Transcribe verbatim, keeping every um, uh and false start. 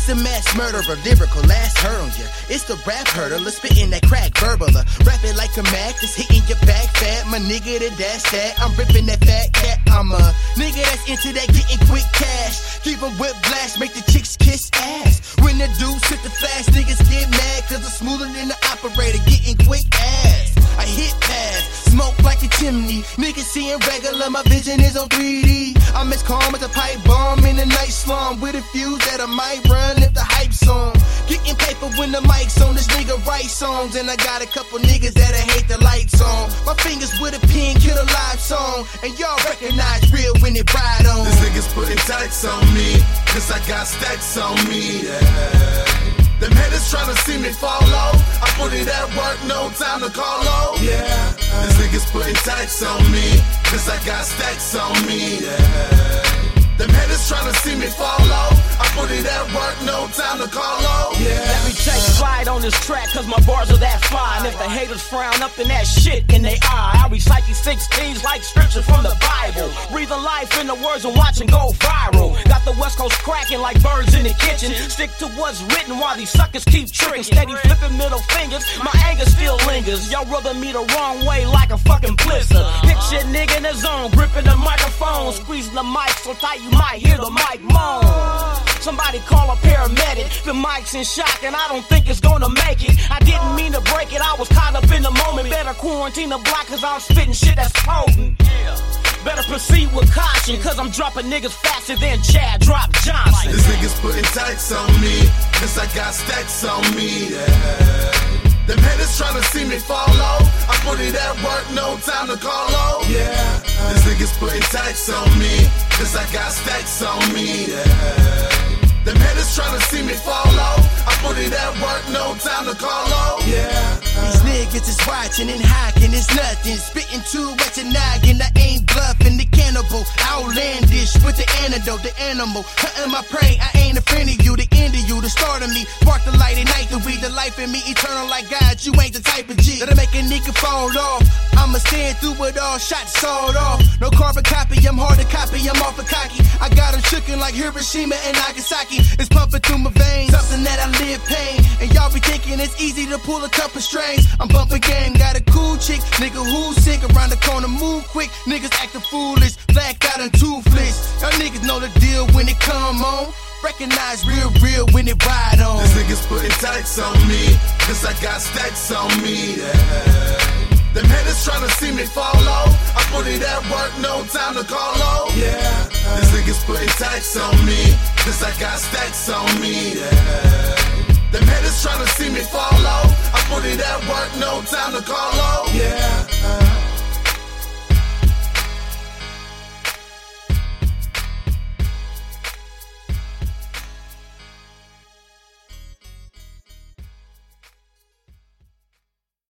It's the mass murderer, lyrical last heard on ya. It's the rap hurdler, spitting that crack verbaler. Rap it like a Mac, just hitting your back fat. My nigga, that that's that. I'm ripping that fat cat. I'm a nigga that's into that getting quick cash. Keep a whip blast, make the chicks kiss ass. When the dudes hit the flash, niggas get mad, cause I'm smoother than the operator, getting quick ass. I hit pass, smoke like a chimney. Niggas seeing regular, my vision is on three D. I'm as calm as a pipe bomb in the night slum, with a fuse that I might run if the hype's on. Getting paper when the mic's on, this nigga write songs, and I got a couple niggas that I hate the lights on. My fingers with a pen, kill a live song, and y'all recognize real when it ride on. These niggas putting tax on me, cause I got stacks on me, yeah. Them haters tryna see me fall low, I put it at work, no time to call low, yeah. These niggas putting tax on me, cause I got stacks on me, yeah. Them haters tryna see me fall low, I put it at work, no time to call low, yeah. Let me take flight on this track, cause my bars are that fine. If the haters frown up in that shit in they eye, I recite these sixteens like scripture from the Bible. Breathing life in the words and watching go viral. Got the West Coast cracking like birds in the kitchen. Stick to what's written while these suckers keep tricking. Steady flipping middle fingers, my anger still lingers. Y'all rubbing me the wrong way like a fucking blister. Picture nigga in the zone, gripping the microphone, squeezing the mic so tight you might hear the mic moan. Somebody call a paramedic, the mic's in shock and I don't think it's gonna make it. I didn't mean to break it, I was caught up in the moment. Better quarantine the block cause I'm spitting shit that's potent. Better proceed with caution, cause I'm dropping niggas faster than Chad drop Johnson. These niggas putting tax on me, cause I got stacks on me, yeah. Them haters tryna see me fall low, I put it at work, no time to call low, yeah. These niggas putting tax on me, cause I got stacks on me, yeah. Them haters tryna see me fall low, I put it at work, no time to call low, yeah. These niggas is watching and hacking, it's nothing. Spitting two at your noggin, I ain't bluffing. The cannibal, outlandish with the antidote, the animal. Hunting my prey, I ain't a friend of you, the end of you, the start of me. Spark the light at night to read the life in me, eternal like God. You ain't the type of G that'll make a nigga fall off. I'ma stand through it all, shots sawed off. No carbon copy, I'm hard to copy, I'm off a cocky. I got them shookin' like Hiroshima and Nagasaki. It's pumping through my veins, something that I live pain. And y'all be thinking it's easy to pull a couple strings. I'm bumping game, got a cool chick, nigga who's sick. Around the corner, move quick, niggas acting foolish. Blacked out and toothless, y'all niggas know the deal when it come on. Recognize real, real when it ride on. These niggas putting tax on me, cause I got stacks on me, yeah. Them haters tryna see me fall low, I put it at work, no time to call low, yeah. These niggas putting tax on me, cause I got stacks on me, yeah. Them haters tryna see me fall low, I put it at work, no time to call low, yeah.